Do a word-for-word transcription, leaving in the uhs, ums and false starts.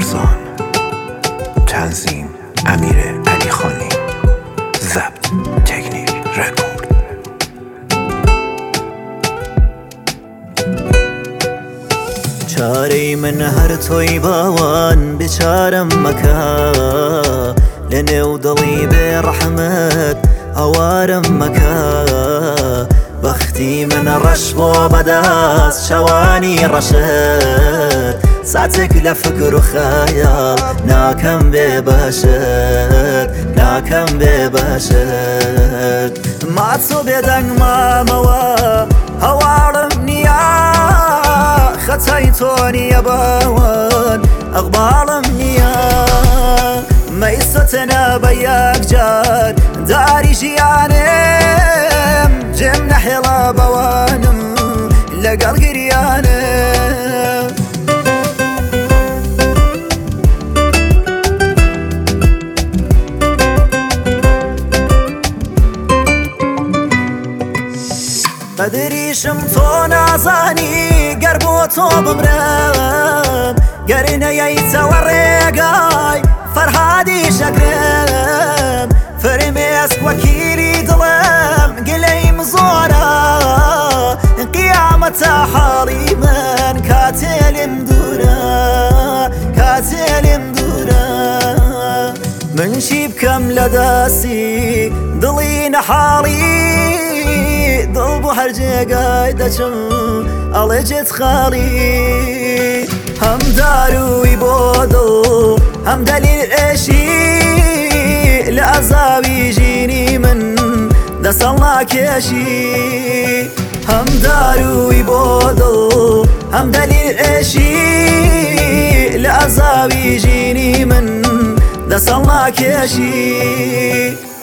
فرزان، تنظیم امیر علی خانی، ضبط تکنیک رکورد. چارەی من هەر تۆی باوان بچارەم مەکە، لە نێو دڵی بێڕەحمەت هەوارم مەکە. بەختی من ڕەش بۆ بەدەست شەوانی ڕەشت، ساتێک لە فکر و خەیاڵ ناکەم بێ بەشت، ناکەم بێ بەشت. ماچۆ بێدەنگ مامەوە هەواڵم نییە، خەتای تۆ نییە باوان ئەقباڵم نییە. مەیسەتەنە بە یەکجار داری ژیانم، جێم نەحێڵە بەوانم لەگەڵ گریانم. قەدریشم تۆ نازانی، گەر بۆ تۆ بمرم، گەر نەیەیتەوە ڕێگای فەرهادی شەکرم. فرمێسک وەکیلی دڵم گلەیم زۆرە، قیامەتە حاڵی من کاتێلم دوورە، کاتێلم دوورە. من چی بکەم لە دەستی دڵی نەحاڵی، دڵ بۆ هەر جێگای دەچم ئەڵێ جێت خاڵی. هەم داروی بۆ دڵ هەم دەلیل ئێشی، لە ئەزاوی ژینی من دەسەڵ ناکێشی. هەم داروی بۆ دڵ هەم دەلیل ئێشی، لە ئەزاوی ژینی من دەسەڵ ناکێشی.